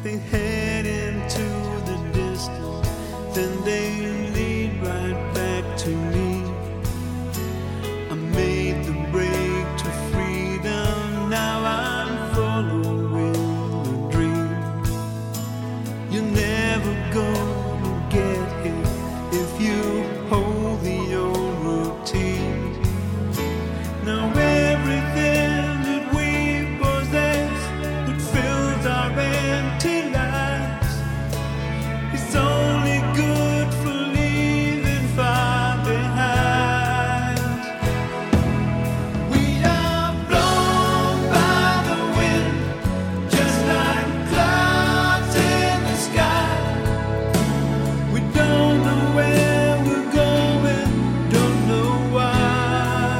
They head into the distance, then they lead right back to me. I made the break to freedom, now I'm following the dream. You're never gonna get here if you hold the old routine. Now everything that we possess that fills our empty lives is only good for leaving far behind. We are blown by the wind, just like clouds in the sky. We don't know where we're going, don't know why.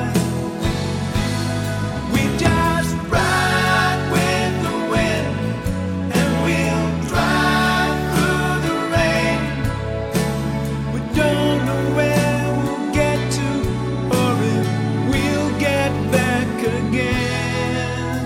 We just ride with the wind, and we'll drive through the rain. We don't know where we'll get to, or if we'll get back again.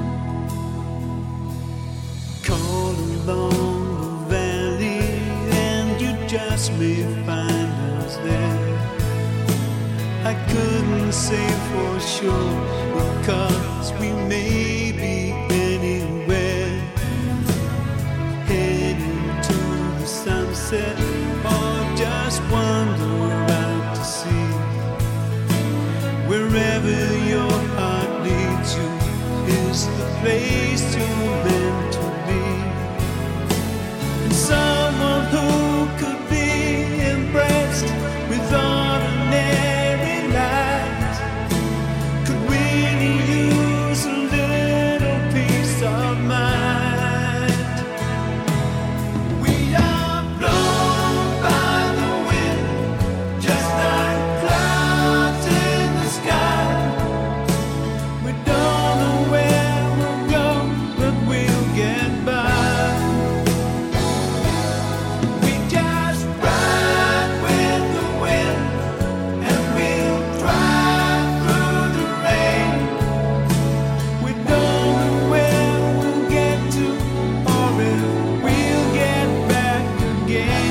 Call along the valley, and you just may find us there. I couldn't say for sure, because we may be anywhere, heading to the sunset, or just wander out to sea. Wherever your heart leads you is the place you're meant to be. And someone who could be impressed with ordinary lives could really use a little peace of mind. We are blown by the wind, just like clouds in the sky. We don't know where we'll go, but we'll get by. We just ride with the wind, and we'll drive through the rain. We don't know where we'll get to, or if we'll get back again.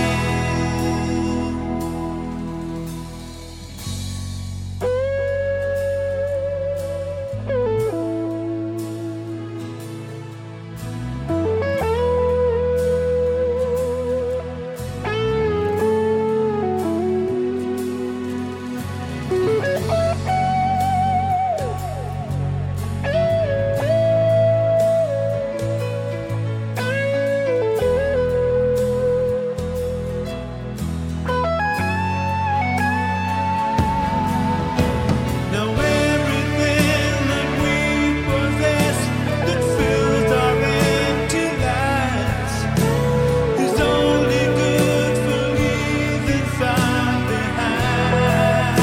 Now everything that we possess that fills our empty lives is only good for leaving far behind.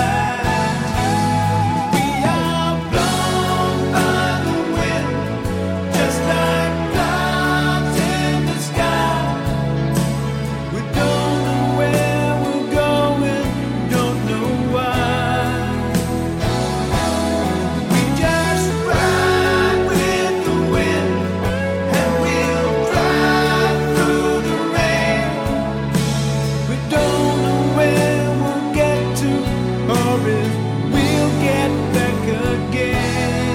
We are blown by the wind, just like clouds in the sky. We don't know where we're going, don't know why. We just ride with the wind, and we'll drive through the rain. We don't know where we'll get to, or if we'll get back again.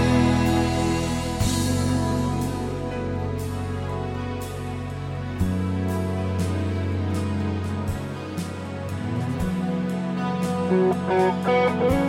Thank you.